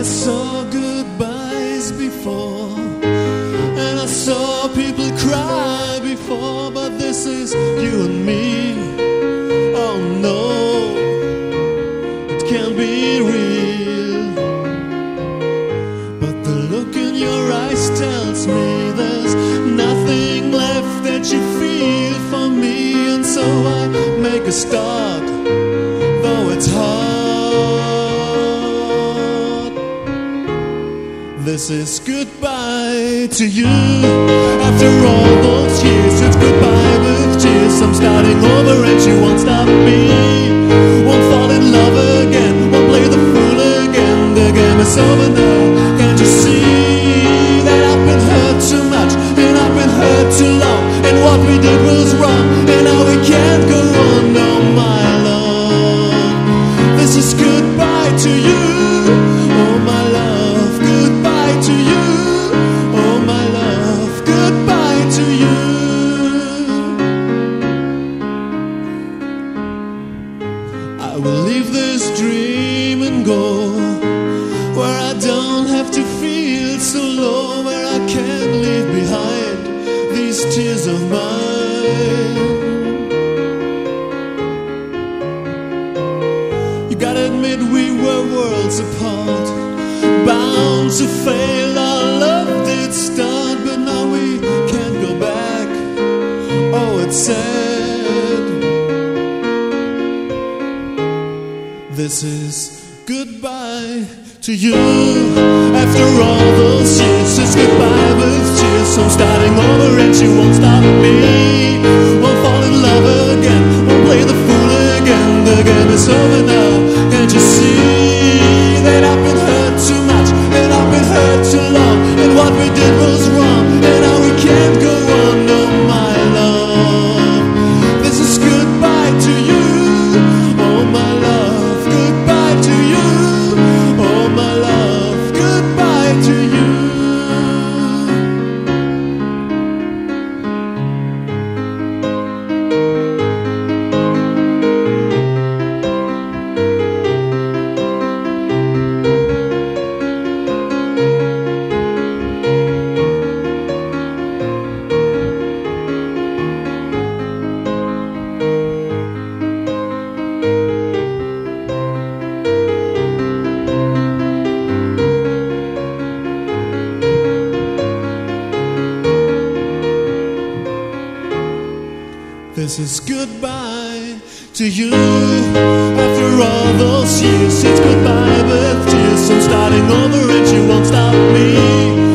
saw goodbyes before, and I saw people cry before, but this is you and me. Oh no, it can't be real. But the look in your eyes tells me there's nothing left that you feel for me, and so I make a start, though it's hard. This is goodbye to you. After all those years, it's goodbye with tears. I'm starting over and she won't stop me. Won't fall in love again, won't play the fool again. The game is over now. Can't you see that I've been hurt too much, and I've been hurt too long, and what we did was wrong, and now we can't go on, no my love. This is goodbye to you, oh my love. Goodbye to you, oh my love. Goodbye to you. I will leave this dream and go where I don't have to feel so low, where I can leave behind these tears of mine. You gotta admit we were worlds apart, bound to fail. Our love did start, but now we can't go back. Oh, it's sad. This is goodbye to you. After all those years, it's goodbye with tears. I'm starting over and she won't stop me. Won't fall in love again, won't play the fool again. The game is over now. Can't you see that I've been hurt too much, and I've been hurt too long, and what we did was wrong, and now we can't go on, no my love. This is goodbye to you, oh my love. Goodbye to you, oh my love. Goodbye to you. This is goodbye to you. After all those years, it's goodbye with tears. I'm starting over and she won't stop me.